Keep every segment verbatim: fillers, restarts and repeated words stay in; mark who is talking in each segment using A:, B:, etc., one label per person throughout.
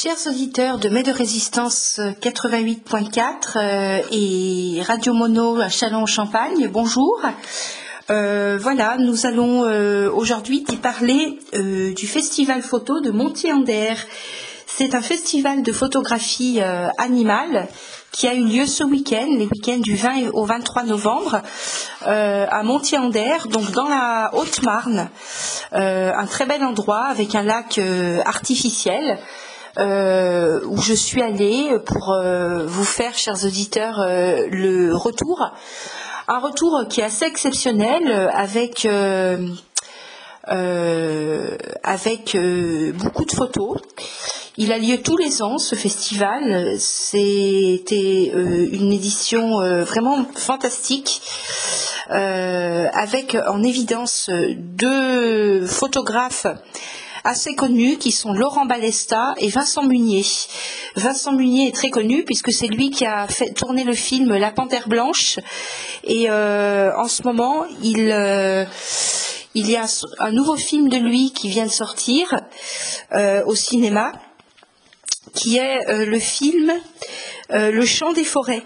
A: Chers auditeurs de Mai de Résistance quatre-vingt-huit point quatre euh, et Radio Mono à Châlons-en-Champagne, bonjour. Euh, voilà, nous allons euh, aujourd'hui y parler euh, du festival photo de Montier-en-Der. C'est un festival de photographie euh, animale qui a eu lieu ce week-end, les week-ends du vingt au vingt-trois novembre, euh, à Montier-en-Der, donc dans la Haute-Marne. Euh, un très bel endroit avec un lac euh, artificiel. Euh, où je suis allée pour euh, vous faire, chers auditeurs, euh, le retour. Un retour qui est assez exceptionnel avec, euh, euh, avec euh, beaucoup de photos. Il a lieu tous les ans, ce festival. C'était euh, une édition euh, vraiment fantastique, euh, avec en évidence deux photographes assez connus qui sont Laurent Balesta et Vincent Munier. Vincent Munier est très connu puisque c'est lui qui a fait tourner le film La Panthère Blanche et euh, en ce moment il, euh, il y a un nouveau film de lui qui vient de sortir euh, au cinéma qui est euh, le film euh, Le Chant des forêts.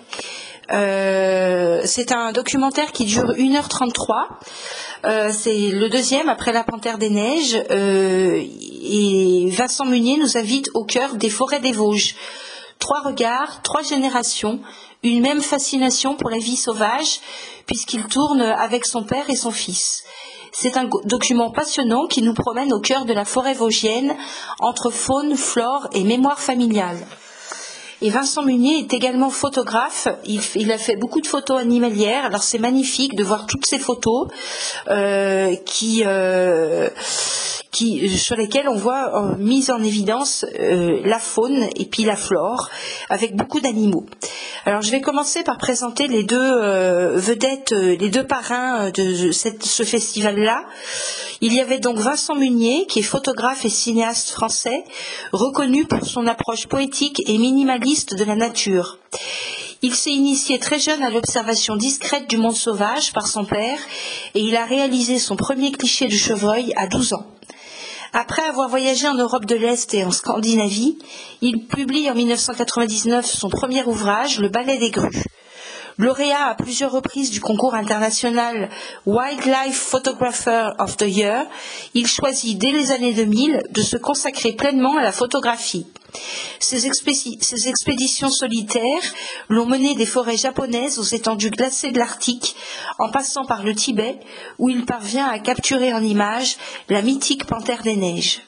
A: Euh, c'est un documentaire qui dure une heure trente-trois. Euh, c'est le deuxième après La Panthère des Neiges euh, et Vincent Munier nous invite au cœur des forêts des Vosges. Trois regards, trois générations, une même fascination pour la vie sauvage puisqu'il tourne avec son père et son fils. C'est un document passionnant qui nous promène au cœur de la forêt vosgienne entre faune, flore et mémoire familiale. Et Vincent Munier est également photographe. Il, il a fait beaucoup de photos animalières. Alors c'est magnifique de voir toutes ces photos euh, qui, euh, qui, sur lesquelles on voit euh, mise en évidence euh, la faune et puis la flore, avec beaucoup d'animaux. Alors je vais commencer par présenter les deux euh, vedettes, euh, les deux parrains de cette, ce festival-là. Il y avait donc Vincent Munier, qui est photographe et cinéaste français, reconnu pour son approche poétique et minimaliste de la nature. Il s'est initié très jeune à l'observation discrète du monde sauvage par son père et il a réalisé son premier cliché de chevreuil à douze ans. Après avoir voyagé en Europe de l'Est et en Scandinavie, il publie en mille neuf cent quatre-vingt-dix-neuf son premier ouvrage, Le Ballet des grues. Lauréat à plusieurs reprises du concours international Wildlife Photographer of the Year, il choisit dès les années deux mille de se consacrer pleinement à la photographie. Ses, expédi- ses expéditions solitaires l'ont mené des forêts japonaises aux étendues glacées de l'Arctique, en passant par le Tibet, où il parvient à capturer en images la mythique Panthère des Neiges.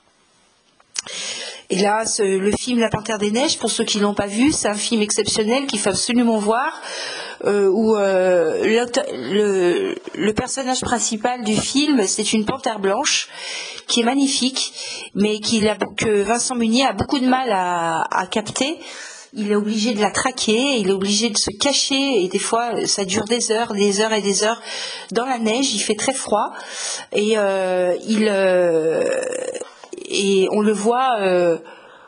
A: Et là, ce, le film La Panthère des Neiges, pour ceux qui ne l'ont pas vu, c'est un film exceptionnel qu'il faut absolument voir, euh, où euh, le, le personnage principal du film, c'est une panthère blanche, qui est magnifique, mais qu'il a, que Vincent Munier a beaucoup de mal à, à capter. Il est obligé de la traquer, il est obligé de se cacher, et des fois, ça dure des heures, des heures et des heures dans la neige, il fait très froid, et euh, il... Euh, Et on le voit euh,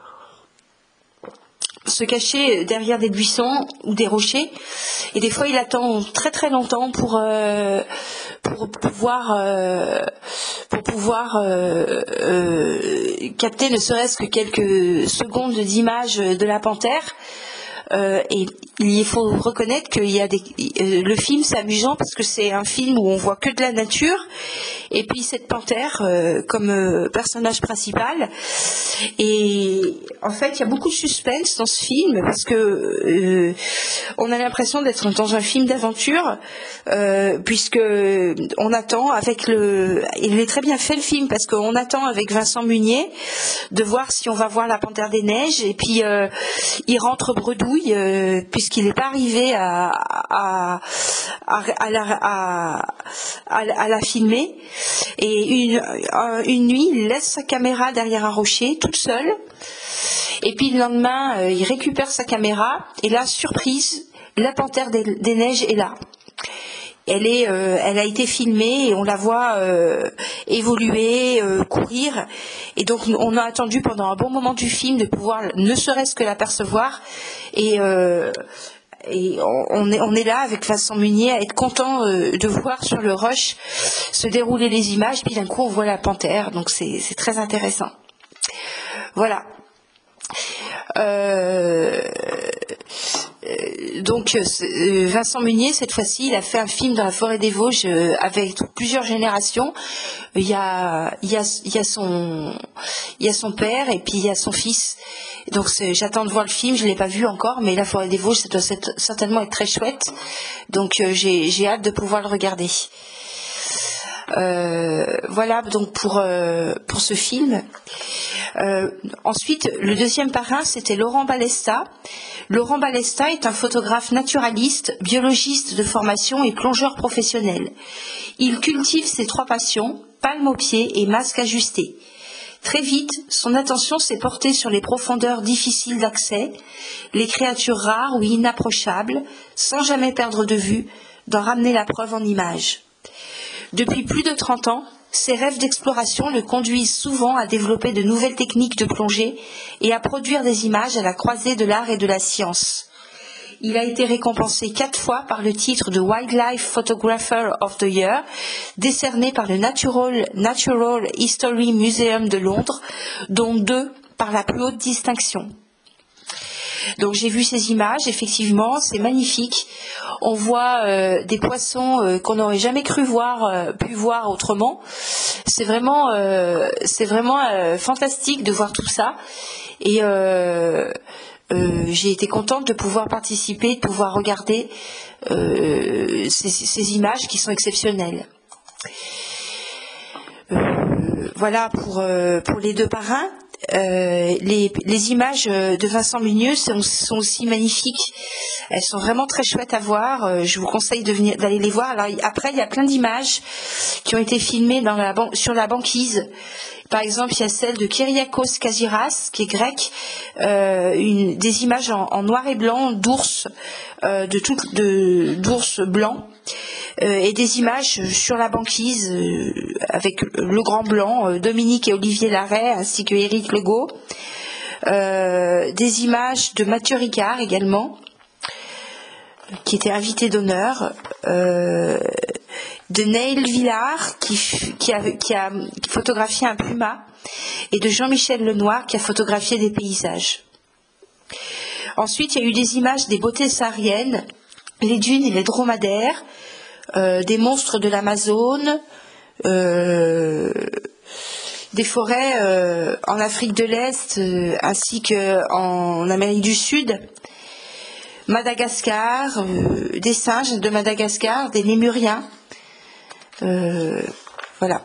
A: se cacher derrière des buissons ou des rochers. Et des fois, il attend très très longtemps pour, euh, pour pouvoir, euh, pour pouvoir euh, euh, capter ne serait-ce que quelques secondes d'image de la panthère. Euh, et il faut reconnaître qu'il y a des, euh, le film c'est amusant parce que c'est un film où on voit que de la nature et puis cette panthère euh, comme euh, personnage principal et en fait il y a beaucoup de suspense dans ce film parce que euh, on a l'impression d'être dans un film d'aventure euh, puisque on attend avec le il est très bien fait le film parce qu'on attend avec Vincent Munier de voir si on va voir la Panthère des Neiges et puis euh, il rentre bredouille Euh, puisqu'il n'est pas arrivé à, à, à, à, la, à, à la filmer. Et une, une nuit, il laisse sa caméra derrière un rocher, toute seule. Et puis le lendemain, euh, il récupère sa caméra. Et là, surprise, la Panthère des, des Neiges est là. Elle, est, euh, elle a été filmée et on la voit euh, évoluer, euh, courir. Et donc on a attendu pendant un bon moment du film de pouvoir ne serait-ce que l'apercevoir. Et, euh, et on, est, on est là avec Vincent Munier à être content euh, de voir sur le rush se dérouler les images. Puis d'un coup on voit la panthère. Donc c'est, c'est très intéressant. Voilà. Euh, donc Vincent Munier, cette fois-ci, il a fait un film dans la forêt des Vosges euh, avec plusieurs générations. Il y a, il y a, il y a son, il y a son père et puis il y a son fils. Donc j'attends de voir le film, je l'ai pas vu encore, mais la forêt des Vosges, ça doit être, certainement être très chouette. Donc euh, j'ai, j'ai hâte de pouvoir le regarder. Euh, voilà donc pour euh, pour ce film. Euh, ensuite, le deuxième parrain, c'était Laurent Balesta. Laurent Balesta est un photographe naturaliste, biologiste de formation et plongeur professionnel. Il cultive ses trois passions, palme aux pieds et masque ajusté. Très vite, son attention s'est portée sur les profondeurs difficiles d'accès, les créatures rares ou inapprochables, sans jamais perdre de vue, d'en ramener la preuve en images. Depuis plus de trente ans, ses rêves d'exploration le conduisent souvent à développer de nouvelles techniques de plongée et à produire des images à la croisée de l'art et de la science. Il a été récompensé quatre fois par le titre de Wildlife Photographer of the Year, décerné par le Natural, Natural History Museum de Londres, dont deux par la plus haute distinction. Donc j'ai vu ces images, effectivement, c'est magnifique. On voit euh, des poissons euh, qu'on n'aurait jamais cru voir, euh, pu voir autrement. C'est vraiment, euh, c'est vraiment euh, fantastique de voir tout ça. Et euh, euh, j'ai été contente de pouvoir participer, de pouvoir regarder euh, ces, ces images qui sont exceptionnelles. Euh, voilà pour, euh, pour les deux parrains. Euh, les, les images de Vincent Munier sont, sont aussi magnifiques. Elles sont vraiment très chouettes à voir. Euh, je vous conseille de venir, d'aller les voir. Alors, après, il y a plein d'images qui ont été filmées dans la ban- sur la banquise. Par exemple, il y a celle de Kyriakos Kaziras, qui est grec, euh, une, des images en, en noir et blanc d'ours, euh, de tout, de, d'ours blancs. Euh, et des images sur la banquise euh, avec le Grand Blanc, euh, Dominique et Olivier Larrey, ainsi que Éric Legault. Euh, des images de Mathieu Ricard également, qui était invité d'honneur, euh, de Neil Villard, qui, qui, a, qui a photographié un puma, et de Jean-Michel Lenoir, qui a photographié des paysages. Ensuite, il y a eu des images des beautés sahariennes, les dunes et les dromadaires, Euh, des monstres de l'Amazone, euh, des forêts euh, en Afrique de l'Est euh, ainsi qu'en Amérique du Sud, Madagascar, euh, des singes de Madagascar, des lémuriens, euh, voilà.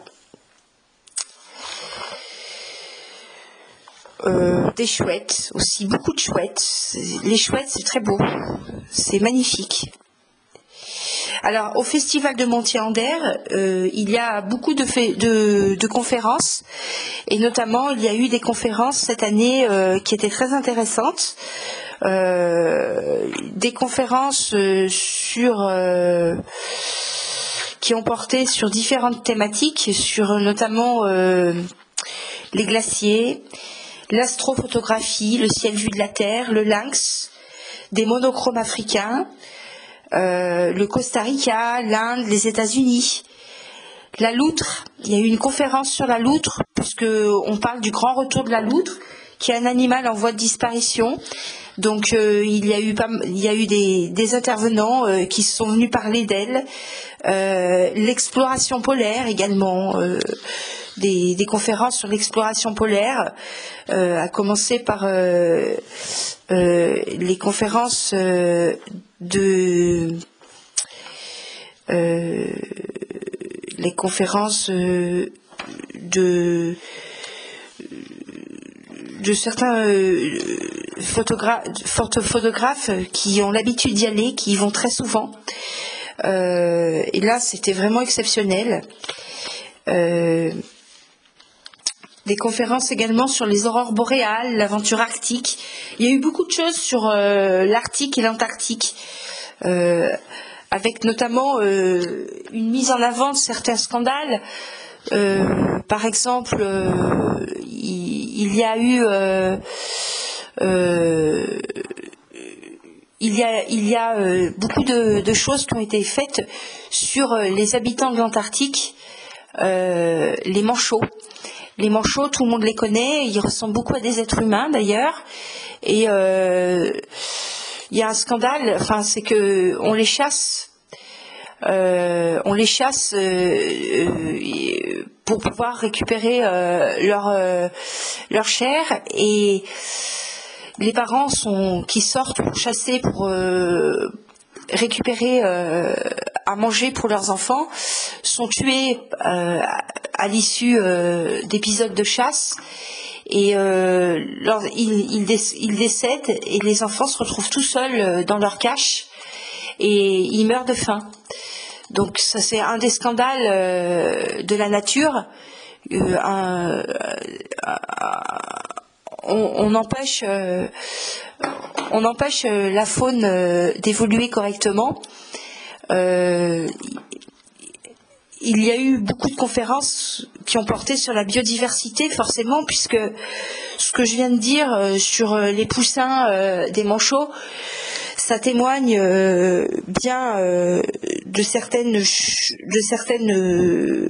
A: Euh, des chouettes aussi, beaucoup de chouettes. Les chouettes, c'est très beau, c'est magnifique. Alors, au Festival de Montier-Anders, euh, il y a beaucoup de, fait, de, de conférences, et notamment, il y a eu des conférences cette année euh, qui étaient très intéressantes. Euh, des conférences euh, sur, euh, qui ont porté sur différentes thématiques, sur notamment euh, les glaciers, l'astrophotographie, le ciel vu de la Terre, le lynx, des monochromes africains, Euh, le Costa Rica, l'Inde, les États-Unis, la loutre. Il y a eu une conférence sur la loutre, puisque on parle du grand retour de la loutre, qui est un animal en voie de disparition. Donc euh, il y a eu pas, il y a eu des, des intervenants euh, qui sont venus parler d'elle. Euh, l'exploration polaire également. Euh, Des, des conférences sur l'exploration polaire, euh, à commencer par euh, euh, les conférences euh, de euh, les conférences euh, de de certains euh, photographes, photographes qui ont l'habitude d'y aller, qui y vont très souvent. Euh, et là, c'était vraiment exceptionnel. Euh, Des conférences également sur les aurores boréales, l'aventure arctique. Il y a eu beaucoup de choses sur euh, l'Arctique et l'Antarctique, euh, avec notamment euh, une mise en avant de certains scandales. Euh, par exemple, euh, il, il y a eu euh, euh, il y a, il y a euh, beaucoup de, de choses qui ont été faites sur les habitants de l'Antarctique, euh, les manchots. Les manchots, tout le monde les connaît, ils ressemblent beaucoup à des êtres humains d'ailleurs, Et euh, il y a un scandale, enfin c'est que on les chasse, euh, on les chasse euh, euh, pour pouvoir récupérer euh, leur euh, leur chair, et les parents sont qui sortent pour chasser, pour euh, récupérer euh, à manger pour leurs enfants, sont tués euh, à l'issue euh, d'épisodes de chasse. Et euh, lors, ils, ils, dé, ils décèdent et les enfants se retrouvent tout seuls dans leur cache et ils meurent de faim. Donc ça, c'est un des scandales euh, de la nature. Euh, un, un, on, on empêche, euh, on empêche la faune euh, d'évoluer correctement. Euh, Il y a eu beaucoup de conférences qui ont porté sur la biodiversité, forcément, puisque ce que je viens de dire sur les poussins euh, des manchots, ça témoigne euh, bien euh, de certaines, de certaines, euh,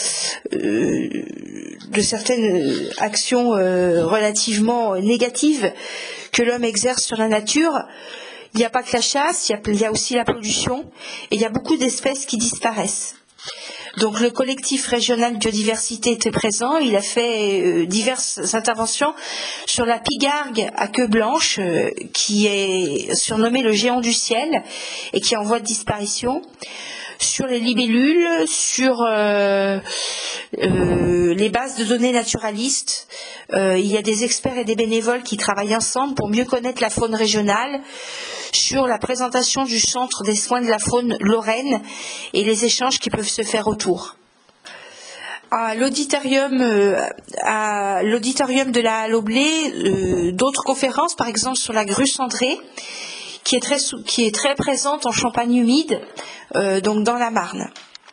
A: de certaines actions euh, relativement négatives que l'homme exerce sur la nature. Il n'y a pas que la chasse, il y a, il y a aussi la pollution, et il y a beaucoup d'espèces qui disparaissent. Donc le collectif régional biodiversité était présent, il a fait euh, diverses interventions sur la pigargue à queue blanche, euh, qui est surnommée le géant du ciel et qui est en voie de disparition, sur les libellules, sur euh, euh, les bases de données naturalistes. Euh, il y a des experts et des bénévoles qui travaillent ensemble pour mieux connaître la faune régionale, sur la présentation du centre des soins de la faune Lorraine et les échanges qui peuvent se faire autour. À l'auditorium, euh, à l'auditorium de la Halle-au-Blé, euh, d'autres conférences, par exemple sur la grue cendrée, qui est très, qui est très présente en Champagne humide, euh, donc dans la Marne.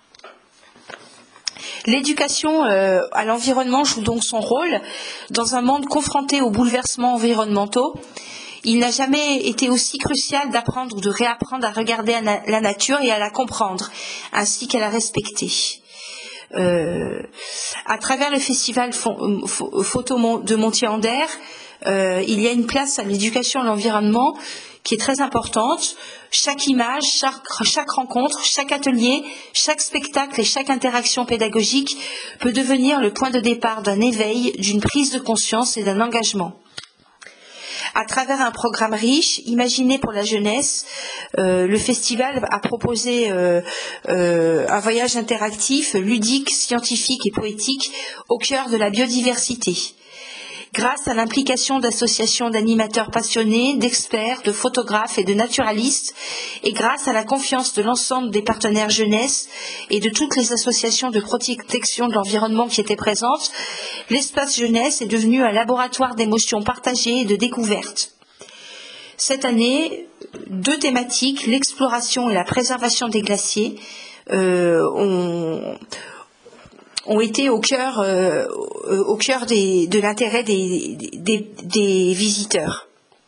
A: L'éducation euh, à l'environnement joue donc son rôle dans un monde confronté aux bouleversements environnementaux. Il n'a jamais été aussi crucial d'apprendre ou de réapprendre à regarder la nature et à la comprendre, ainsi qu'à la respecter. Euh, à travers le festival photo de Montier-Anders, euh, il y a une place à l'éducation à l'environnement qui est très importante. Chaque image, chaque, chaque rencontre, chaque atelier, chaque spectacle et chaque interaction pédagogique peut devenir le point de départ d'un éveil, d'une prise de conscience et d'un engagement. À travers un programme riche, imaginé pour la jeunesse, euh, le festival a proposé euh, euh, un voyage interactif, ludique, scientifique et poétique au cœur de la biodiversité. Grâce à l'implication d'associations d'animateurs passionnés, d'experts, de photographes et de naturalistes, et grâce à la confiance de l'ensemble des partenaires jeunesse et de toutes les associations de protection de l'environnement qui étaient présentes, l'espace jeunesse est devenu un laboratoire d'émotions partagées et de découvertes. Cette année, deux thématiques, l'exploration et la préservation des glaciers, euh, ont... ont été au cœur, euh, au cœur des, de l'intérêt des, des, des visiteurs.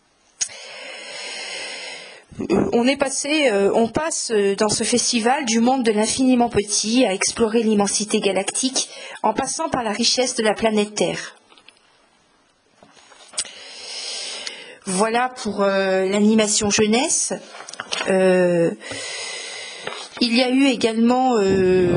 A: On est passé, euh, on passe dans ce festival du monde de l'infiniment petit à explorer l'immensité galactique, en passant par la richesse de la planète Terre. Voilà pour euh, l'animation jeunesse. Euh, il y a eu également euh,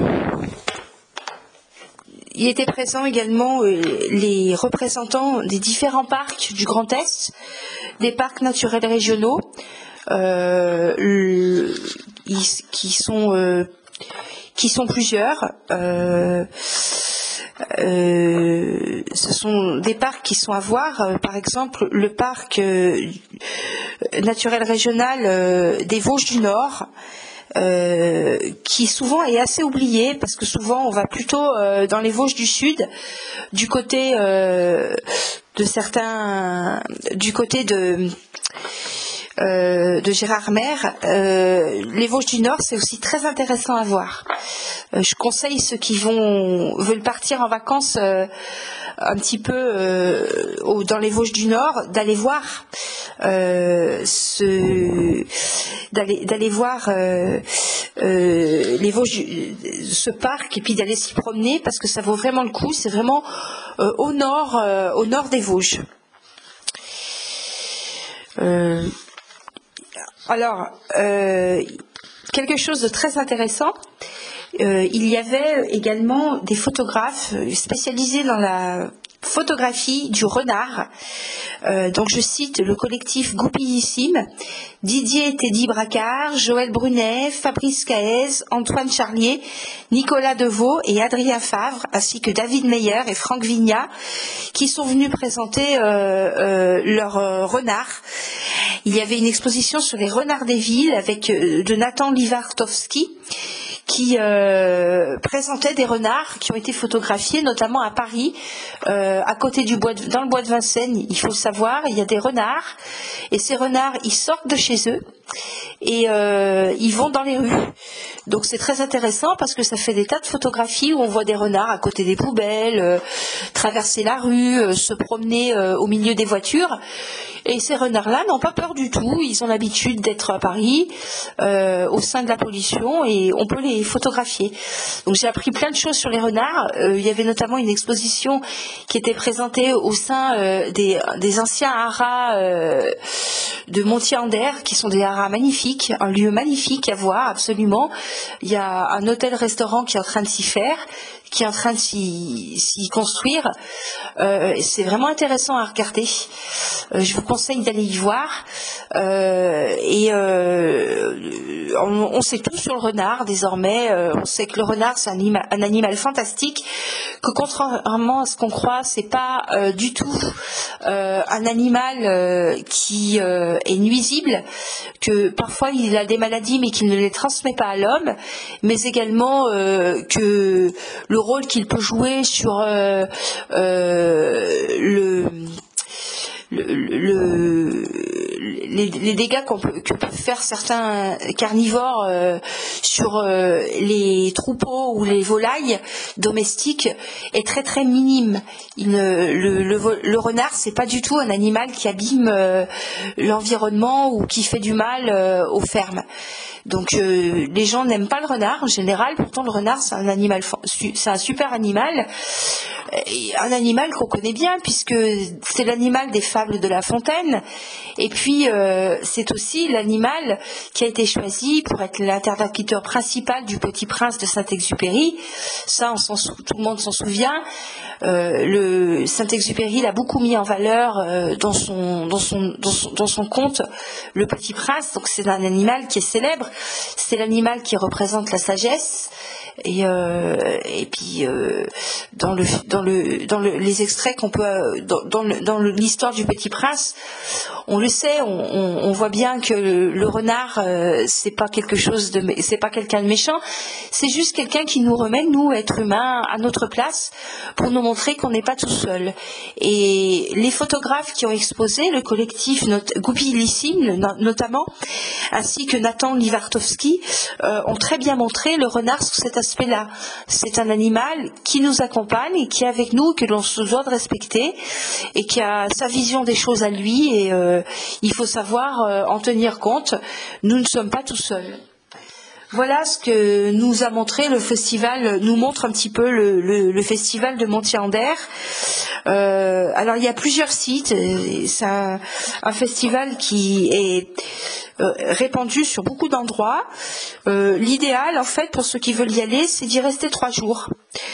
A: Il était présent également euh, les représentants des différents parcs du Grand Est, des parcs naturels régionaux, euh, le, qui sont euh, qui sont plusieurs. Euh, euh, ce sont des parcs qui sont à voir. Euh, par exemple, le parc euh, naturel régional euh, des Vosges du Nord. Euh, qui souvent est assez oublié parce que souvent on va plutôt euh, dans les Vosges du Sud, du côté euh, de certains, du côté de euh, de Gérardmer. Euh, les Vosges du Nord, c'est aussi très intéressant à voir. Euh, je conseille ceux qui vont veulent partir en vacances euh, un petit peu euh, au, dans les Vosges du Nord, d'aller voir euh, ce, d'aller, d'aller voir euh, euh, les Vosges, ce parc, et puis d'aller s'y promener parce que ça vaut vraiment le coup. C'est vraiment euh, au nord, euh, au nord des Vosges. Euh, alors, euh, quelque chose de très intéressant, euh, il y avait également des photographes spécialisés dans la photographie du renard. Euh, donc je cite le collectif Goupillissime, Didier Teddy Bracard, Joël Brunet, Fabrice Caez, Antoine Charlier, Nicolas Deveau et Adrien Favre, ainsi que David Meyer et Franck Vignat, qui sont venus présenter euh, euh, leurs euh, renards. Il y avait une exposition sur les renards des villes avec euh, de Nathan Livartowski, qui euh, présentait des renards qui ont été photographiés, notamment à Paris, euh, à côté du bois de, dans le bois de Vincennes. Il faut le savoir, il y a des renards, et ces renards, ils sortent de chez eux et euh, ils vont dans les rues. Donc c'est très intéressant parce que ça fait des tas de photographies où on voit des renards à côté des poubelles, euh, traverser la rue, euh, se promener euh, au milieu des voitures. Et ces renards-là n'ont pas peur du tout, ils ont l'habitude d'être à Paris, euh, au sein de la pollution, et on peut les photographier. Donc j'ai appris plein de choses sur les renards. Euh, il y avait notamment une exposition qui était présentée au sein euh, des, des anciens haras euh, de Montier-en-Der, qui sont des haras magnifiques, un lieu magnifique à voir absolument. Il y a un hôtel-restaurant qui est en train de s'y faire, qui est en train de s'y, s'y construire. Euh, c'est vraiment intéressant à regarder. Euh, je vous conseille d'aller y voir. Euh, et euh, on, on sait tout sur le renard désormais. Euh, on sait que le renard, c'est un, anima, un animal fantastique, que contrairement à ce qu'on croit, c'est pas euh, du tout euh, un animal euh, qui euh, est nuisible, que parfois il a des maladies mais qu'il ne les transmet pas à l'homme, mais également euh, que le rôle qu'il peut jouer sur euh, euh, le, le, le les, les dégâts qu'on peut, que peuvent faire certains carnivores euh, sur euh, les troupeaux ou les volailles domestiques est très très minime. Il ne, le, le, le renard, c'est pas du tout un animal qui abîme euh, l'environnement ou qui fait du mal euh, aux fermes. Donc euh, les gens n'aiment pas le renard en général, pourtant le renard c'est un animal, c'est un super animal, et un animal qu'on connaît bien puisque c'est l'animal des fables de La Fontaine, et puis euh, c'est aussi l'animal qui a été choisi pour être l'interlocuteur principal du Petit Prince de Saint-Exupéry. Ça, on s'en, tout le monde s'en souvient. Euh, le Saint-Exupéry l'a beaucoup mis en valeur euh, dans, son, dans, son, dans, son, dans son conte Le Petit Prince. Donc c'est un animal qui est célèbre, c'est l'animal qui représente la sagesse. Et, euh, et puis euh, dans, le, dans, le, dans le, les extraits qu'on peut euh, dans, dans, le, dans le, l'histoire du Petit Prince, on le sait, on, on, on voit bien que le, le renard euh, c'est pas quelque chose de, c'est pas quelqu'un de méchant, c'est juste quelqu'un qui nous remet, nous êtres humains, à notre place pour nous montrer qu'on n'est pas tout seul. Et les photographes qui ont exposé, le collectif Goupillissime notamment, ainsi que Nathan Livartowski, euh, ont très bien montré le renard sous cet aspect-là. C'est un animal qui nous accompagne, qui est avec nous, que l'on se doit de respecter et qui a sa vision des choses à lui, et euh, il faut savoir euh, en tenir compte. Nous ne sommes pas tout seuls. Voilà ce que nous a montré le festival, nous montre un petit peu le, le, le festival de Montier-en-Der. Euh, alors il y a plusieurs sites, c'est un, un festival qui est euh, répandu sur beaucoup d'endroits. Euh, l'idéal en fait pour ceux qui veulent y aller, c'est d'y rester trois jours.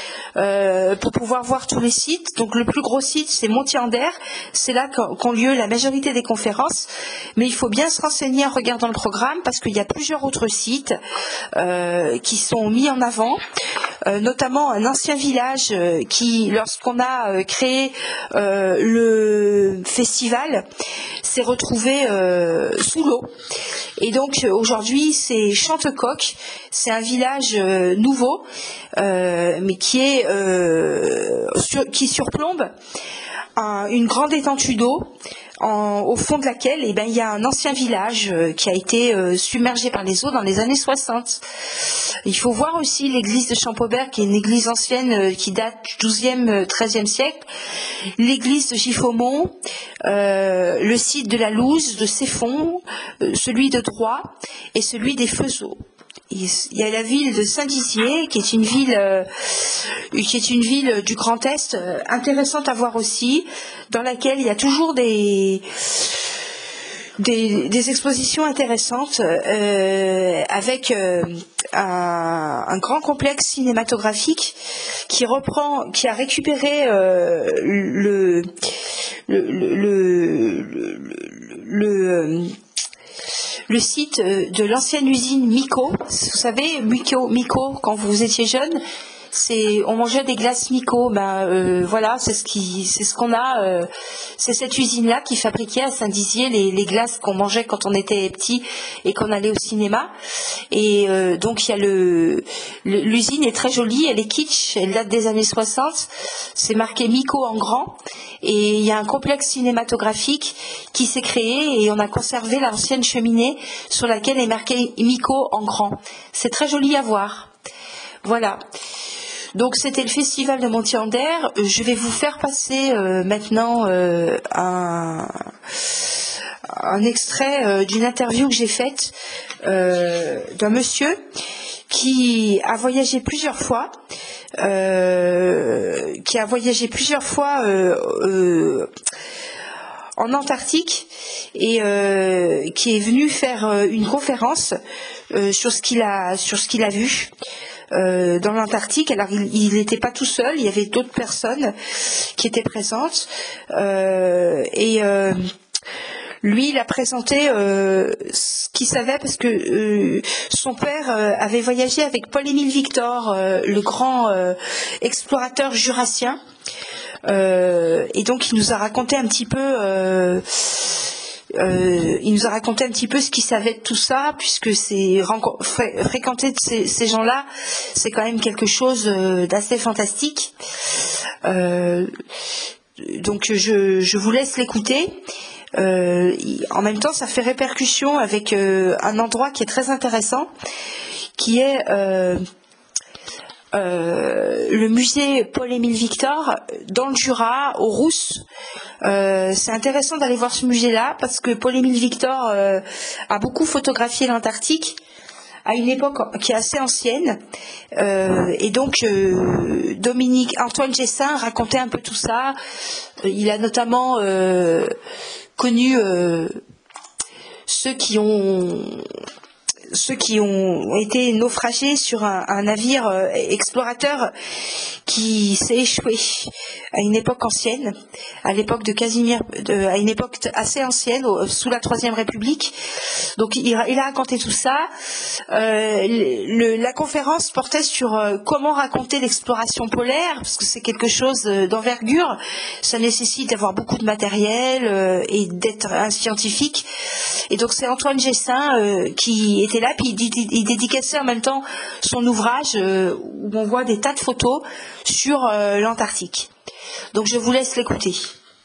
A: Euh, pour pouvoir voir tous les sites. Donc le plus gros site c'est Montier-en-Der, c'est là qu'ont lieu la majorité des conférences, mais il faut bien se renseigner en regardant le programme parce qu'il y a plusieurs autres sites euh, qui sont mis en avant, euh, notamment un ancien village euh, qui, lorsqu'on a euh, créé euh, le festival, s'est retrouvé euh, sous l'eau. Et donc aujourd'hui c'est Chantecoq, c'est un village euh, nouveau, euh, mais qui est euh, sur, qui surplombe un, une grande étendue d'eau, en, au fond de laquelle eh ben, il y a un ancien village euh, qui a été euh, submergé par les eaux dans les années soixante. Il faut voir aussi l'église de Champaubert, qui est une église ancienne euh, qui date du douzième, treizième siècle, l'église de Giffaumont, euh, le site de la Louze, de Ceffonds, euh, celui de Droit et celui des Feuzeaux. Il y a la ville de Saint-Dizier, qui est une ville, euh, qui est une ville du Grand Est, euh, intéressante à voir aussi, dans laquelle il y a toujours des, des, des expositions intéressantes euh, avec euh, un, un grand complexe cinématographique qui reprend, qui a récupéré euh, le, le, le, le, le, le le site de l'ancienne usine Miko. Vous savez, Miko, Miko quand vous étiez jeune, c'est, on mangeait des glaces Miko. Ben euh, voilà, c'est ce qui, c'est ce qu'on a. Euh, c'est cette usine-là qui fabriquait à Saint-Dizier les, les glaces qu'on mangeait quand on était petit et qu'on allait au cinéma. Et euh, donc il y a le, le, l'usine est très jolie, elle est kitsch, elle date des années soixante. C'est marqué Miko en grand. Et il y a un complexe cinématographique qui s'est créé et on a conservé l'ancienne cheminée sur laquelle est marqué Miko en grand. C'est très joli à voir. Voilà. Donc c'était le festival de Montier-en-Der. Je vais vous faire passer euh, maintenant euh, un, un extrait euh, d'une interview que j'ai faite euh, d'un monsieur qui a voyagé plusieurs fois, euh, qui a voyagé plusieurs fois euh, euh, en Antarctique et euh, qui est venu faire euh, une conférence euh, sur ce qu'il a sur ce qu'il a vu. Euh, dans l'Antarctique. Alors il n'était pas tout seul, il y avait d'autres personnes qui étaient présentes euh, et euh, lui il a présenté euh, ce qu'il savait parce que euh, son père euh, avait voyagé avec Paul-Émile Victor, euh, le grand euh, explorateur jurassien, euh, et donc il nous a raconté un petit peu euh, Euh, il nous a raconté un petit peu ce qu'il savait de tout ça, puisque c'est fré fréquenter de ces, ces gens-là, c'est quand même quelque chose euh, d'assez fantastique. Euh, donc je, je vous laisse l'écouter. Euh, en même temps, ça fait répercussion avec euh, un endroit qui est très intéressant, qui est euh, Euh, le musée Paul-Émile Victor dans le Jura, aux Rousses. Euh, c'est intéressant d'aller voir ce musée-là parce que Paul-Émile Victor euh, a beaucoup photographié l'Antarctique à une époque qui est assez ancienne. Euh, et donc euh, Dominique Antoine Gessin racontait un peu tout ça. Il a notamment euh, connu euh, ceux qui ont ceux qui ont été naufragés sur un, un navire euh, explorateur qui s'est échoué à une époque ancienne, à l'époque de Casimir, de, à une époque assez ancienne, au, sous la Troisième République. Donc il, il a raconté tout ça. Euh, le, la conférence portait sur euh, comment raconter l'exploration polaire, parce que c'est quelque chose d'envergure. Ça nécessite d'avoir beaucoup de matériel euh, et d'être un scientifique. Et donc c'est Antoine Gessin euh, qui était là, puis il, il, il dédicaçait en même temps son ouvrage euh, où on voit des tas de photos sur euh, l'Antarctique. Donc je vous laisse l'écouter.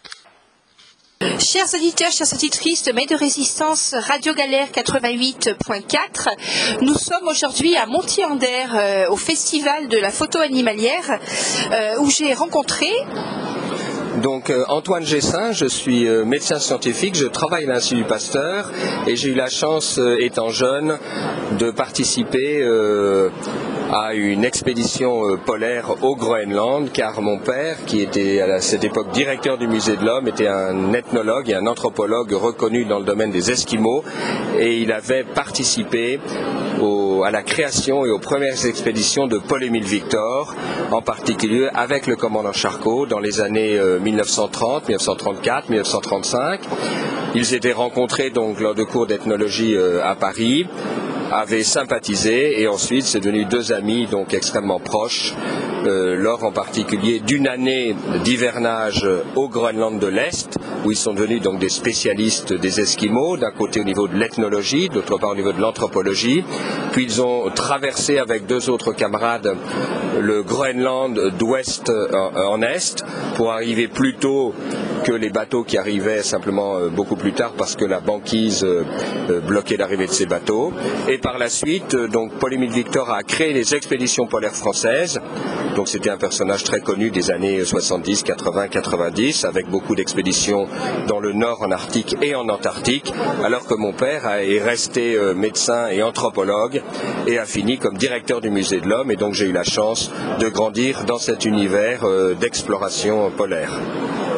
A: Chers auditeurs, chères auditrices de Mets de Résistance Radio Galère quatre-vingt-huit point quatre, nous sommes aujourd'hui à Montier-en-Der euh, au festival de la photo animalière euh, où j'ai rencontré...
B: Donc euh, Antoine Gessin, je suis euh, médecin scientifique, je travaille à l'Institut Pasteur et j'ai eu la chance, euh, étant jeune, de participer euh, à une expédition euh, polaire au Groenland, car mon père, qui était à cette époque directeur du musée de l'homme, était un ethnologue et un anthropologue reconnu dans le domaine des Esquimaux, et il avait participé au, à la création et aux premières expéditions de Paul-Émile Victor, en particulier avec le commandant Charcot dans les années euh, mille neuf cent trente, mille neuf cent trente-quatre, mille neuf cent trente-cinq. Ils s'étaient rencontrés donc lors de cours d'ethnologie euh, à Paris, avaient sympathisé et ensuite c'est devenu deux amis donc extrêmement proches euh, lors en particulier d'une année d'hivernage au Groenland de l'Est où ils sont devenus donc des spécialistes des Esquimaux, d'un côté au niveau de l'ethnologie, d'autre part au niveau de l'anthropologie, puis ils ont traversé avec deux autres camarades le Groenland d'ouest en, en est pour arriver plus tôt que les bateaux qui arrivaient simplement euh, beaucoup plus tard parce que la banquise euh, euh, bloquait l'arrivée de ces bateaux. Et par la suite, euh, donc Paul-Émile Victor a créé les expéditions polaires françaises. Donc c'était un personnage très connu des années soixante-dix, quatre-vingts, quatre-vingt-dix, avec beaucoup d'expéditions dans le nord en Arctique et en Antarctique, alors que mon père est resté euh, médecin et anthropologue et a fini comme directeur du musée de l'homme. Et donc j'ai eu la chance de grandir dans cet univers euh, d'exploration polaire.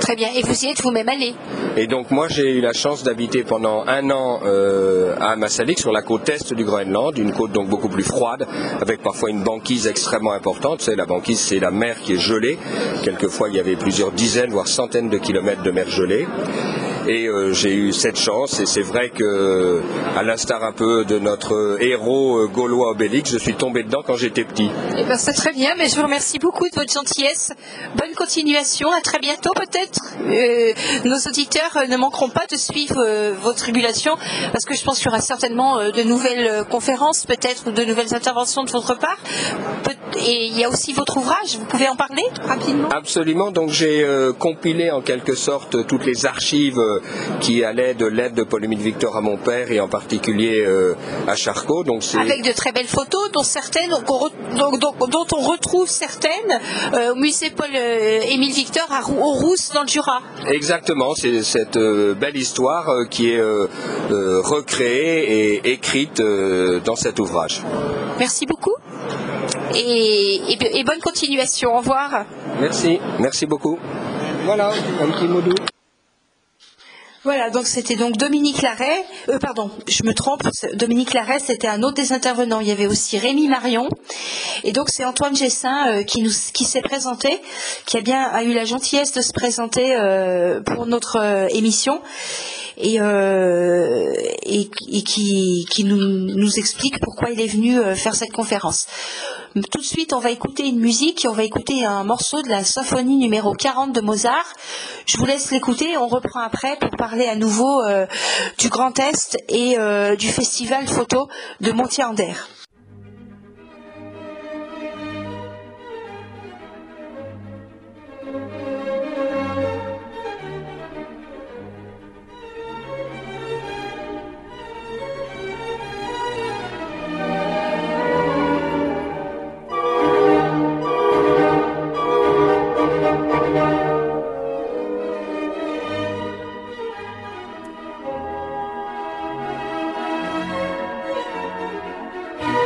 C: Très bien. Et vous y êtes vous-même allé?
B: Et donc moi j'ai eu la chance d'habiter pendant un an euh, à Ammassalik, sur la côte est du Groenland, une côte donc beaucoup plus froide, avec parfois une banquise extrêmement importante. Tu sais, la banquise, c'est la mer qui est gelée. Quelquefois il y avait plusieurs dizaines, voire centaines de kilomètres de mer gelée. Et euh, j'ai eu cette chance, et c'est vrai que, à l'instar un peu de notre héros euh, gaulois Obélix, je suis tombé dedans quand j'étais petit.
C: Eh ben, c'est très bien, mais je vous remercie beaucoup de votre gentillesse. Bonne continuation, à très bientôt peut-être. Euh, nos auditeurs euh, ne manqueront pas de suivre euh, vos tribulations, parce que je pense qu'il y aura certainement euh, de nouvelles euh, conférences, peut-être, ou de nouvelles interventions de votre part. Peut- et il y a aussi votre ouvrage, vous pouvez en parler rapidement?
B: Absolument, donc j'ai euh, compilé en quelque sorte toutes les archives euh, qui allaient de l'aide de Paul-Émile Victor à mon père, et en particulier euh, à Charcot. Donc c'est...
C: Avec de très belles photos, dont certaines, qu'on re- dont, dont- dont on retrouve certaines euh, au musée Paul-Émile Victor à Rou- aux Rousses dans le Jura.
B: Exactement, c'est cette euh, belle histoire euh, qui est euh, euh, recréée et écrite euh, dans cet ouvrage.
C: Merci beaucoup et, et, et bonne continuation. Au revoir.
B: Merci, merci beaucoup. Voilà, un petit mot doux.
A: Voilà, donc c'était donc Dominique Larrey, euh, pardon, je me trompe, Dominique Larrey, c'était un autre des intervenants. Il y avait aussi Rémi Marion, et donc c'est Antoine Gessin euh, qui nous, qui s'est présenté, qui a bien a eu la gentillesse de se présenter euh, pour notre euh, émission, et, euh, et, et qui, qui nous, nous explique pourquoi il est venu euh, faire cette conférence. Tout de suite, on va écouter une musique, et on va écouter un morceau de la symphonie numéro quarante de Mozart. Je vous laisse l'écouter, on reprend après pour parler à nouveau euh, du Grand Est et euh, du festival photo de Montier-Anders.
D: Thank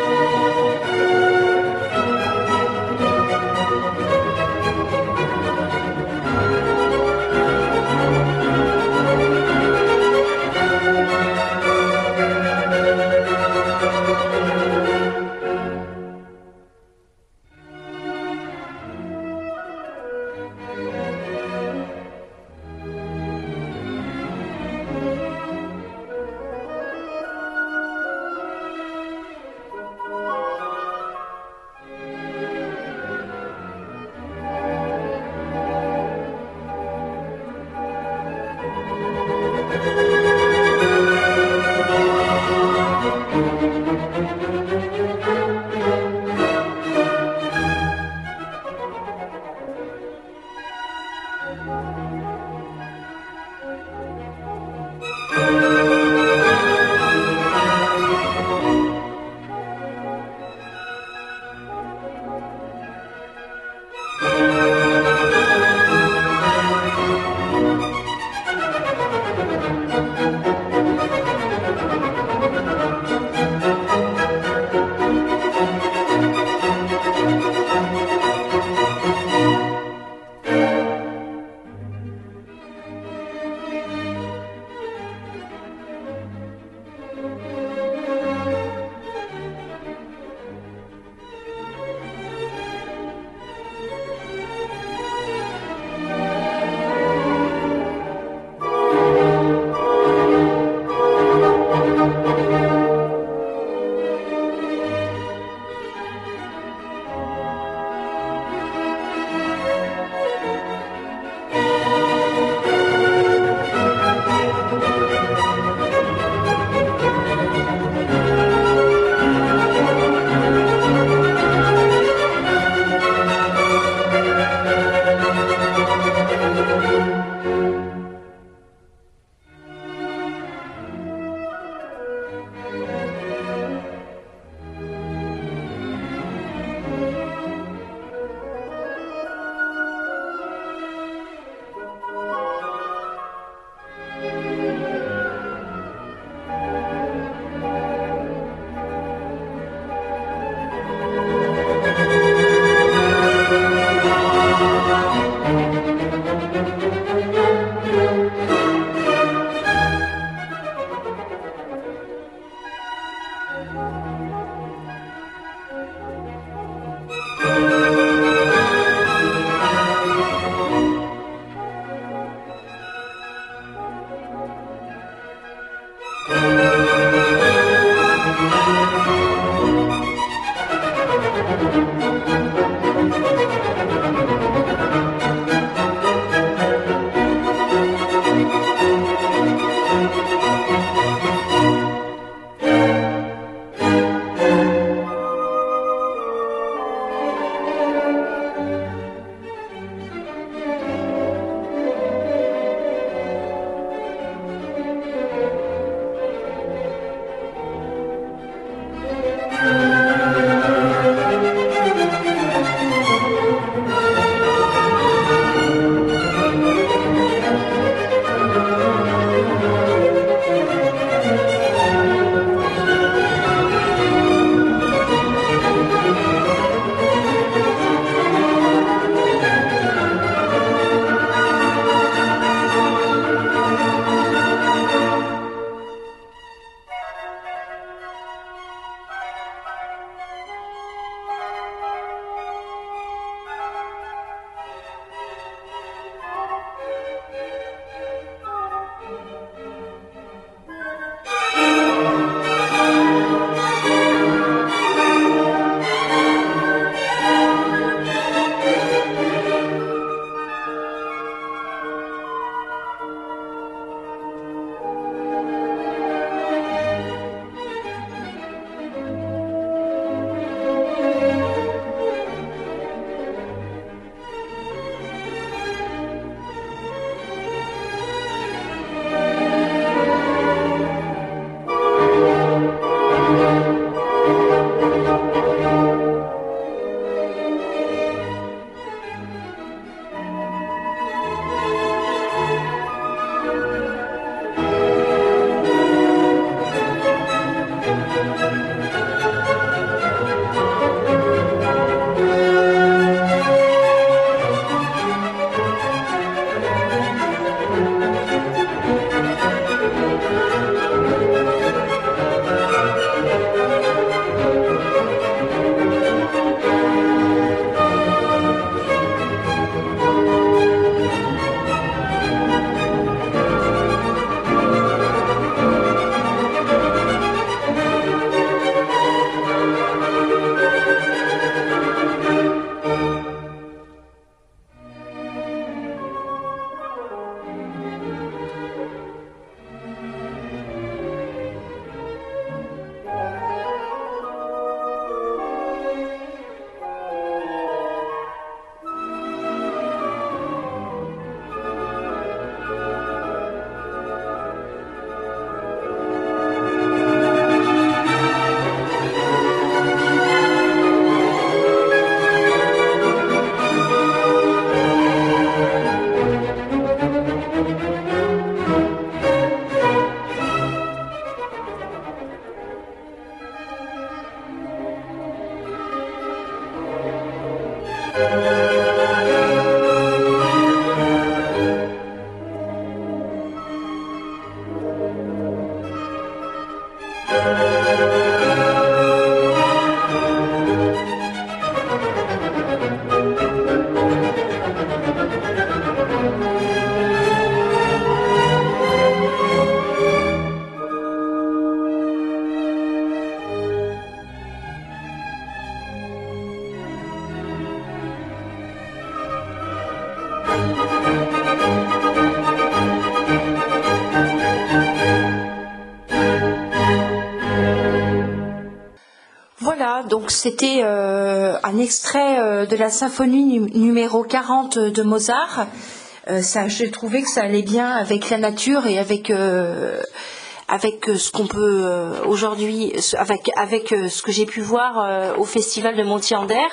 A: Voilà, donc c'était euh, un extrait euh, de la symphonie nu- numéro quarante de Mozart. Euh, ça, j'ai trouvé que ça allait bien avec la nature et avec euh, avec ce qu'on peut euh, aujourd'hui, avec avec euh, ce que j'ai pu voir euh, au festival de Montier-en-Der.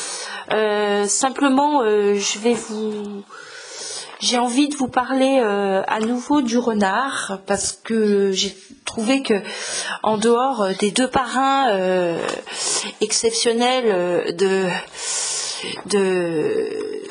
A: Euh, simplement, euh, je vais vous J'ai envie de vous parler euh, à nouveau du renard parce que j'ai trouvé que en dehors des deux parrains euh, exceptionnels de, de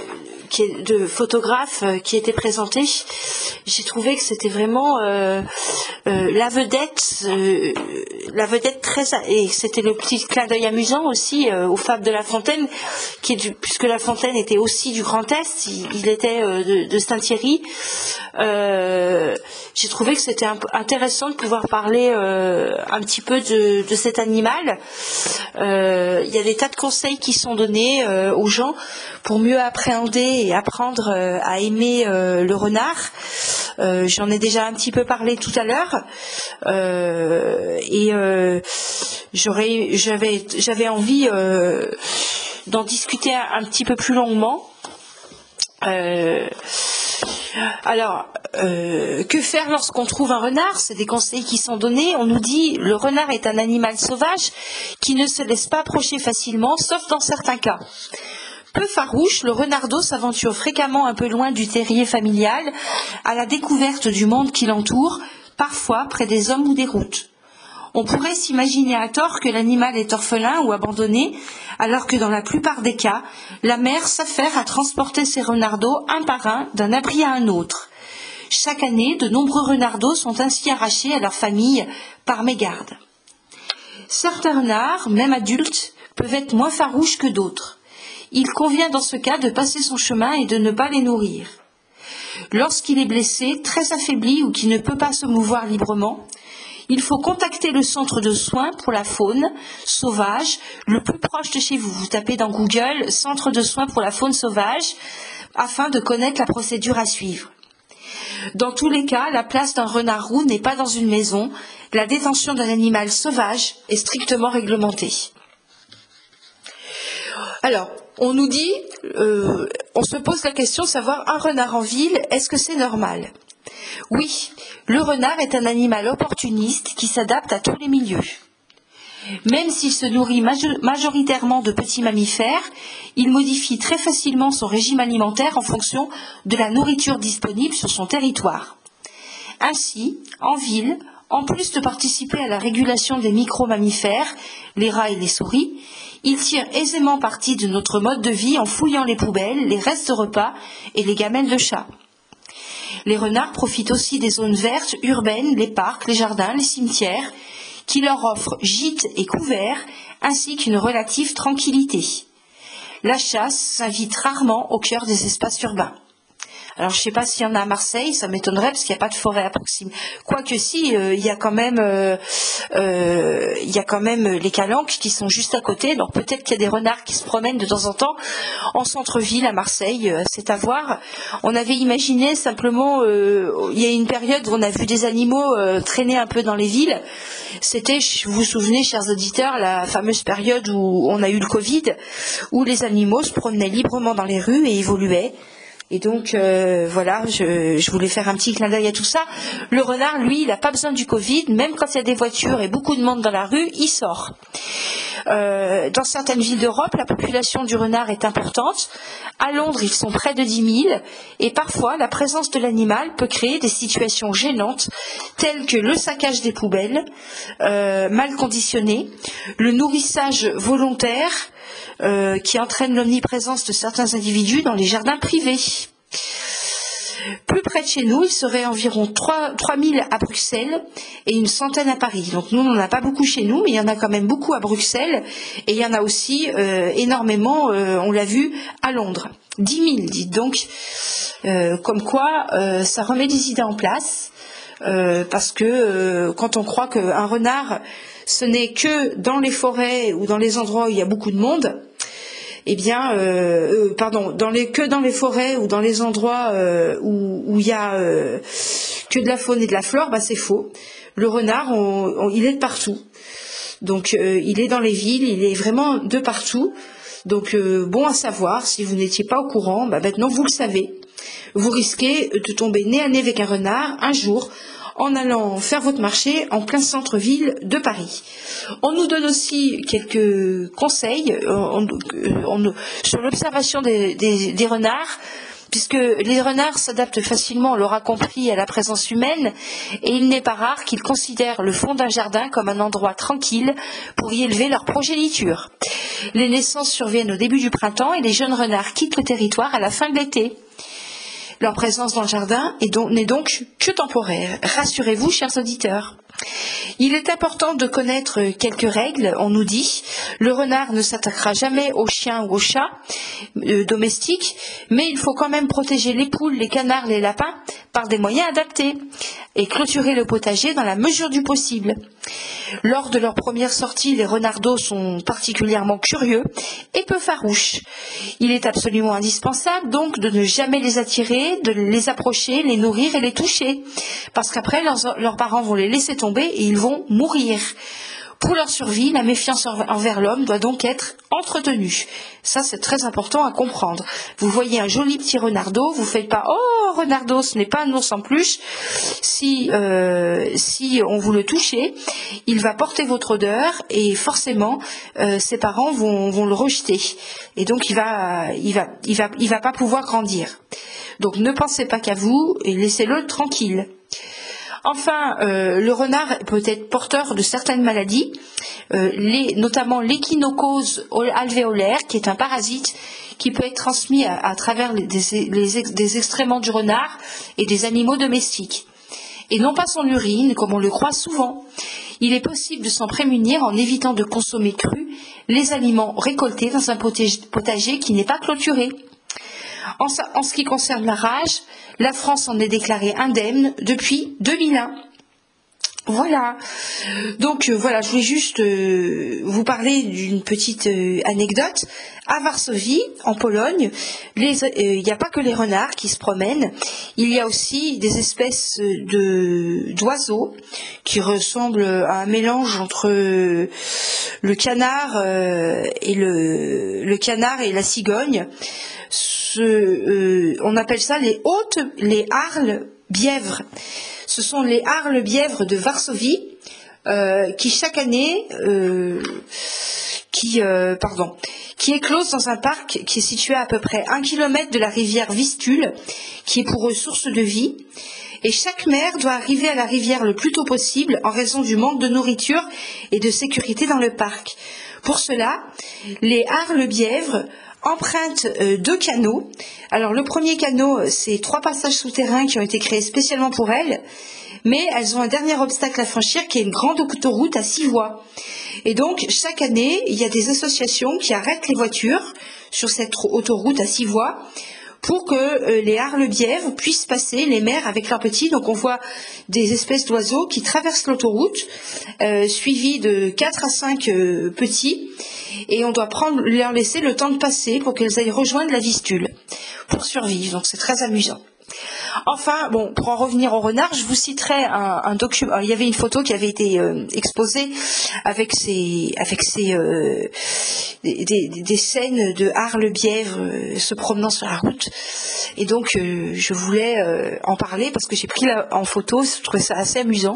A: qui est, de photographes euh, qui étaient présentés, j'ai trouvé que c'était vraiment euh, euh, la vedette, euh, la vedette très, et c'était le petit clin d'œil amusant aussi euh, aux fables de La Fontaine, qui est du, puisque La Fontaine était aussi du Grand Est, il, il était euh, de, de Saint-Thierry. Euh, j'ai trouvé que c'était un, intéressant de pouvoir parler euh, un petit peu de, de cet animal. Euh, il y a des tas de conseils qui sont donnés euh, aux gens pour mieux appréhender et apprendre euh, à aimer euh, le renard. Euh, j'en ai déjà un petit peu parlé tout à l'heure euh, et euh, j'aurais, j'avais, j'avais envie euh, d'en discuter un, un petit peu plus longuement. Euh, alors, euh, que faire lorsqu'on trouve un renard? C'est des conseils qui sont donnés. On nous dit le renard est un animal sauvage qui ne se laisse pas approcher facilement, sauf dans certains cas. Peu farouche, le renardeau s'aventure fréquemment un peu loin du terrier familial, à la découverte du monde qui l'entoure, parfois près des hommes ou des routes. On pourrait s'imaginer à tort que l'animal est orphelin ou abandonné, alors que dans la plupart des cas, la mère s'affaire à transporter ses renardeaux un par un d'un abri à un autre. Chaque année, de nombreux renardeaux sont ainsi arrachés à leur famille par mégarde. Certains renards, même adultes, peuvent être moins farouches que d'autres. Il convient dans ce cas de passer son chemin et de ne pas les nourrir. Lorsqu'il est blessé, très affaibli ou qu'il ne peut pas se mouvoir librement, il faut contacter le centre de soins pour la faune sauvage le plus proche de chez vous. Vous tapez dans Google « Centre de soins pour la faune sauvage » afin de connaître la procédure à suivre. Dans tous les cas, la place d'un renard roux n'est pas dans une maison. La détention d'un animal sauvage est strictement réglementée. Alors, on nous dit, euh, on se pose la question de savoir un renard en ville, est-ce que c'est normal? Oui, le renard est un animal opportuniste qui s'adapte à tous les milieux. Même s'il se nourrit majoritairement de petits mammifères, il modifie très facilement son régime alimentaire en fonction de la nourriture disponible sur son territoire. Ainsi, en ville, en plus de participer à la régulation des micro-mammifères, les rats et les souris, il tire aisément parti de notre mode de vie en fouillant les poubelles, les restes de repas et les gamelles de chat. Les renards profitent aussi des zones vertes urbaines, les parcs, les jardins, les cimetières, qui leur offrent gîtes et couverts, ainsi qu'une relative tranquillité. La chasse s'invite rarement au cœur des espaces urbains. Alors je ne sais pas s'il y en a à Marseille, ça m'étonnerait parce qu'il n'y a pas de forêt à proximité. Quoique si, euh, il y a quand même, euh, euh, il y a quand même les calanques qui sont juste à côté. Donc peut-être qu'il y a des renards qui se promènent de temps en temps en centre-ville à Marseille. Euh, c'est à voir. On avait imaginé simplement, euh, il y a une période où on a vu des animaux euh, traîner un peu dans les villes. C'était, vous vous souvenez, chers auditeurs, la fameuse période où on a eu le Covid, où les animaux se promenaient librement dans les rues et évoluaient. Et donc, euh, voilà, je, je voulais faire un petit clin d'œil à tout ça. Le renard, lui, il n'a pas besoin du Covid. Même quand il y a des voitures et beaucoup de monde dans la rue, il sort. Euh, dans certaines villes d'Europe, la population du renard est importante. À Londres, ils sont près de dix mille. Et parfois, la présence de l'animal peut créer des situations gênantes, telles que le saccage des poubelles, euh, mal conditionnées, le nourrissage volontaire, Euh, qui entraîne l'omniprésence de certains individus dans les jardins privés. Plus près de chez nous, il serait environ trois mille à Bruxelles et une centaine à Paris. Donc nous, on n'en a pas beaucoup chez nous, mais il y en a quand même beaucoup à Bruxelles et il y en a aussi euh, énormément, euh, on l'a vu, à Londres. dix mille, dites donc. Euh, comme quoi, euh, ça remet des idées en place. Euh, parce que euh, quand on croit qu'un renard, ce n'est que dans les forêts ou dans les endroits où il y a beaucoup de monde, eh bien, euh, euh, pardon, dans les, que dans les forêts ou dans les endroits euh, où, où il y a euh, que de la faune et de la flore, bah, c'est faux. Le renard, on, on, il est de partout. Donc, euh, il est dans les villes, il est vraiment de partout. Donc, euh, bon à savoir, si vous n'étiez pas au courant, bah, maintenant vous le savez. Vous risquez de tomber nez à nez avec un renard un jour en allant faire votre marché en plein centre-ville de Paris. On nous donne aussi quelques conseils on, on, sur l'observation des, des, des renards puisque les renards s'adaptent facilement, on l'aura compris, à la présence humaine, et il n'est pas rare qu'ils considèrent le fond d'un jardin comme un endroit tranquille pour y élever leur progéniture. Les naissances surviennent au début du printemps et les jeunes renards quittent le territoire à la fin de l'été. Leur présence dans le jardin n'est donc que temporaire. Rassurez-vous, chers auditeurs. Il est important de connaître quelques règles. On nous dit, le renard ne s'attaquera jamais aux chiens ou aux chats euh, domestiques, mais il faut quand même protéger les poules, les canards, les lapins par des moyens adaptés et clôturer le potager dans la mesure du possible. Lors de leur première sortie, les renardeaux sont particulièrement curieux et peu farouches. Il est absolument indispensable donc de ne jamais les attirer, de les approcher, les nourrir et les toucher, parce qu'après leurs, leurs parents vont les laisser tomber et ils vont mourir. Pour leur survie, la méfiance envers l'homme doit donc être entretenue. Ça, c'est très important à comprendre. Vous voyez un joli petit renardeau, vous ne faites pas « Oh, renardeau, ce n'est pas un ours en peluche ». Si, euh, si on vous le touchez, il va porter votre odeur et forcément, euh, ses parents vont, vont le rejeter. Et donc, il va, il va, il va, il va pas pouvoir grandir. Donc, ne pensez pas qu'à vous et laissez-le tranquille. Enfin, euh, le renard peut être porteur de certaines maladies, euh, les, notamment l'échinocose alvéolaire, qui est un parasite qui peut être transmis à, à travers les, des, les, des excréments du renard et des animaux domestiques. Et non pas son urine, comme on le croit souvent. Il est possible de s'en prémunir en évitant de consommer cru les aliments récoltés dans un potager qui n'est pas clôturé. En, en ce qui concerne la rage, la France en est déclarée indemne depuis deux mille un. Voilà. Donc euh, voilà, je voulais juste euh, vous parler d'une petite euh, anecdote. À Varsovie, en Pologne, il n'y a pas que les renards qui se promènent, il y a aussi des espèces de d'oiseaux qui ressemblent à un mélange entre le canard euh, et le, le canard et la cigogne. Ce, euh, on appelle ça les hautes, les harles bièvres. Ce sont les harles bièvres de Varsovie euh, qui chaque année, euh, qui, euh, pardon, qui éclosent dans un parc qui est situé à peu près un kilomètre de la rivière Vistule, qui est pour eux source de vie. Et chaque mère doit arriver à la rivière le plus tôt possible en raison du manque de nourriture et de sécurité dans le parc. Pour cela, les harles bièvres empruntent euh, deux canaux. Alors le premier canot, c'est trois passages souterrains qui ont été créés spécialement pour elles, mais elles ont un dernier obstacle à franchir qui est une grande autoroute à six voies. Et donc chaque année, il y a des associations qui arrêtent les voitures sur cette autoroute à six voies pour que euh, les harles bièvres puissent passer, les mères avec leurs petits. Donc on voit des espèces d'oiseaux qui traversent l'autoroute, euh, suivis de quatre à cinq euh, petits, et on doit prendre, leur laisser le temps de passer pour qu'elles aillent rejoindre la Vistule pour survivre. Donc c'est très amusant. Enfin, bon, pour en revenir au renard, je vous citerai un, un document. Il y avait une photo qui avait été euh, exposée avec ces, avec ces, euh, des, des, des scènes de harles bièvres euh, se promenant sur la route. Et donc, euh, je voulais euh, en parler parce que j'ai pris la, en photo. Je trouvais ça assez amusant.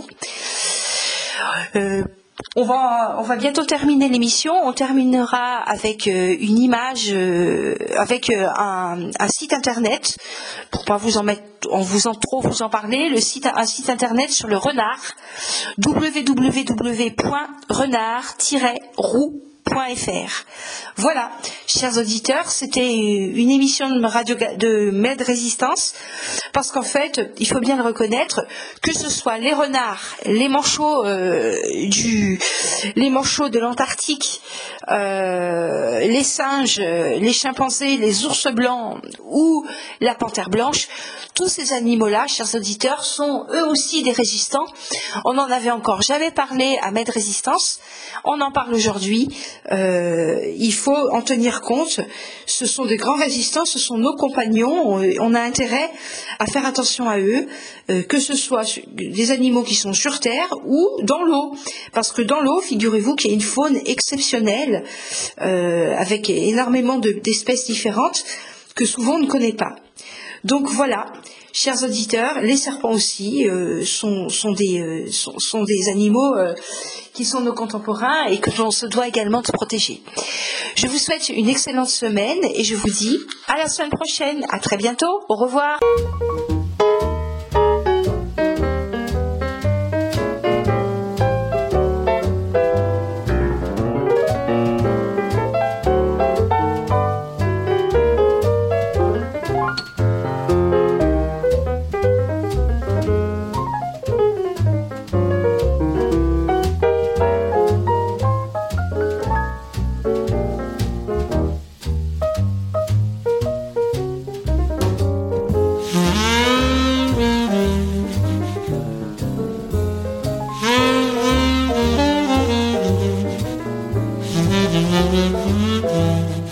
A: Euh, On va, on va bientôt terminer l'émission. On terminera avec euh, une image, euh, avec euh, un, un site internet, pour pas vous en mettre, en vous en trop vous en parler. Le site, un site internet sur le renard, w w w point renard tiret roux point f r. Voilà, chers auditeurs, c'était une émission de radio de Med Résistance, parce qu'en fait, il faut bien le reconnaître, que ce soit les renards, les manchots euh, du, les manchots de l'Antarctique, euh, les singes, les chimpanzés, les ours blancs ou la panthère blanche, tous ces animaux-là, chers auditeurs, sont eux aussi des résistants. On n'en avait encore jamais parlé à Med Résistance, on en parle aujourd'hui. Euh, il faut en tenir compte. Ce sont des grands résistants, ce sont nos compagnons. On a intérêt à faire attention à eux, euh, que ce soit des animaux qui sont sur terre ou dans l'eau. Parce que dans l'eau, figurez-vous qu'il y a une faune exceptionnelle, euh, avec énormément de, d'espèces différentes que souvent on ne connaît pas. Donc voilà, chers auditeurs, les serpents aussi euh, sont, sont, des, euh, sont, sont des animaux euh, qui sont nos contemporains et que l'on se doit également de protéger. Je vous souhaite une excellente semaine et je vous dis à la semaine prochaine. À très bientôt. Au revoir.
D: Mm-hmm.